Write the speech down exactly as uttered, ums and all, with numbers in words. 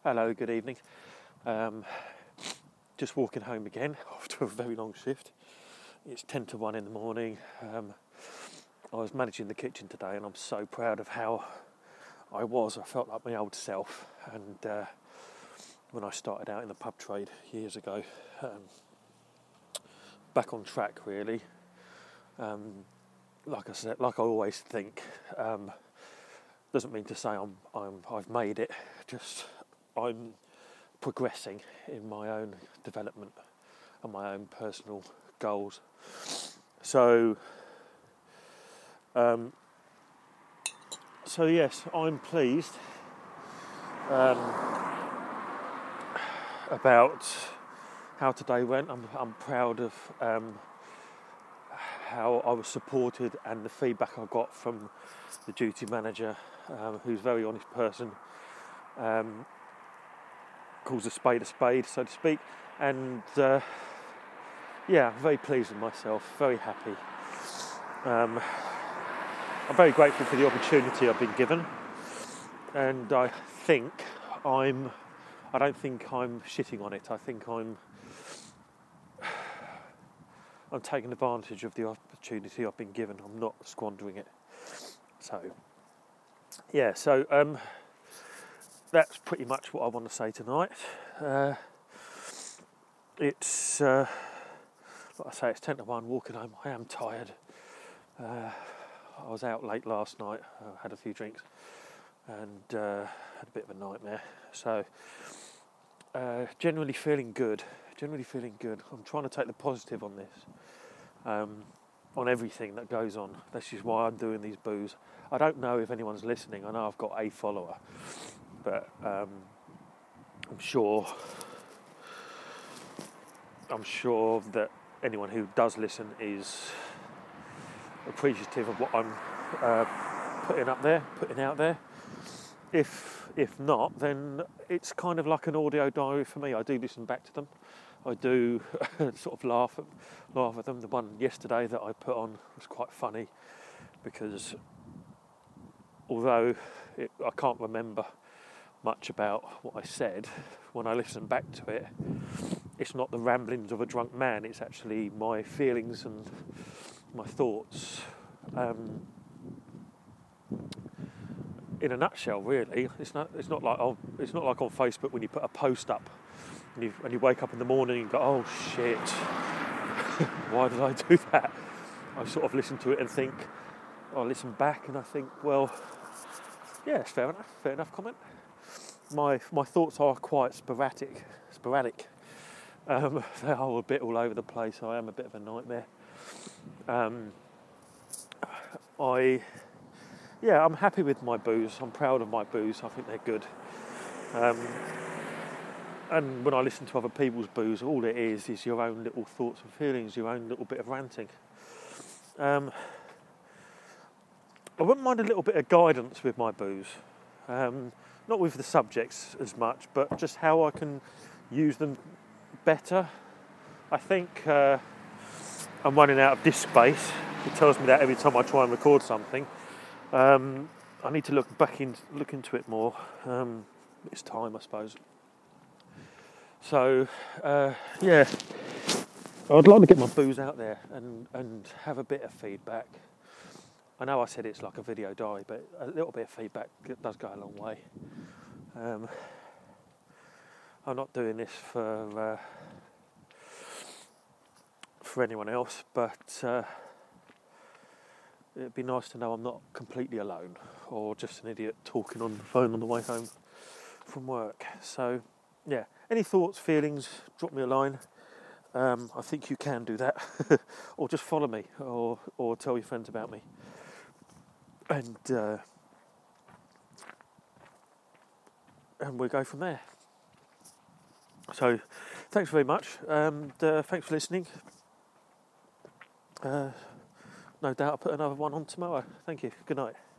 Hello, good evening. Um, just walking home again after a very long shift. It's ten to one in the morning. Um, I was managing the kitchen today and I'm so proud of how I was. I felt like my old self. And uh, when I started out in the pub trade years ago, um, back on track really. Um, like I said, like I always think, um, doesn't mean to say I'm, I'm I've made it. Just I'm progressing in my own development and my own personal goals. So, um, so yes, I'm pleased um, about how today went. I'm, I'm proud of um, how I was supported and the feedback I got from the duty manager, um, who's a very honest person. Um, calls a spade a spade, so to speak, and uh, yeah, I'm very pleased with myself, very happy. Um, I'm very grateful for the opportunity I've been given, and I think I'm, I don't think I'm shitting on it. I think I'm, I'm taking advantage of the opportunity I've been given. I'm not squandering it. So, yeah, so um, that's pretty much what I want to say tonight. Uh, it's, uh, like I say, it's ten to one, walking home. I am tired. Uh, I was out late last night. I had a few drinks and uh, had a bit of a nightmare. So, uh, generally feeling good. Generally feeling good. I'm trying to take the positive on this, um, on everything that goes on. This is why I'm doing these boos. I don't know if anyone's listening. I know I've got a follower, but um, I'm sure. I'm sure that anyone who does listen is appreciative of what I'm uh, putting up there, putting out there. If if not, then it's kind of like an audio diary for me. I do listen back to them. I do sort of laugh at, laugh at them. The one yesterday that I put on was quite funny because although it, I can't remember much about what I said, when I listen back to it, it's not the ramblings of a drunk man. It's actually my feelings and my thoughts. Um, in a nutshell, really, it's not. It's not like oh, it's not like on Facebook when you put a post up and you and you wake up in the morning and go, oh shit, why did I do that? I sort of listen to it and think, I listen back and I think, well, yeah, it's fair enough. Fair enough comment. My my thoughts are quite sporadic. Sporadic. Um, they are a bit all over the place. I am a bit of a nightmare. Um, I, yeah, I'm happy with my boos. I'm proud of my boos. I think they're good. Um, and when I listen to other people's boos, all it is is your own little thoughts and feelings, your own little bit of ranting. Um, I wouldn't mind a little bit of guidance with my boos. Um, not with the subjects as much, but just how I can use them better. I think uh, I'm running out of disk space. It tells me that every time I try and record something. Um, I need to look back in, look into it more. Um, it's time, I suppose. So, uh, yeah, I'd like to get my boos out there and, and have a bit of feedback. I know I said it's like a video diary, but a little bit of feedback does go a long way. Um, I'm not doing this for uh, for anyone else, but uh, it'd be nice to know I'm not completely alone or just an idiot talking on the phone on the way home from work. So, yeah, any thoughts, feelings, drop me a line. Um, I think you can do that, or just follow me, or or tell your friends about me, and uh, and we'll go from there. So, thanks very much. Um, uh, thanks for listening. Uh, no doubt I'll put another one on tomorrow. Thank you. Good night.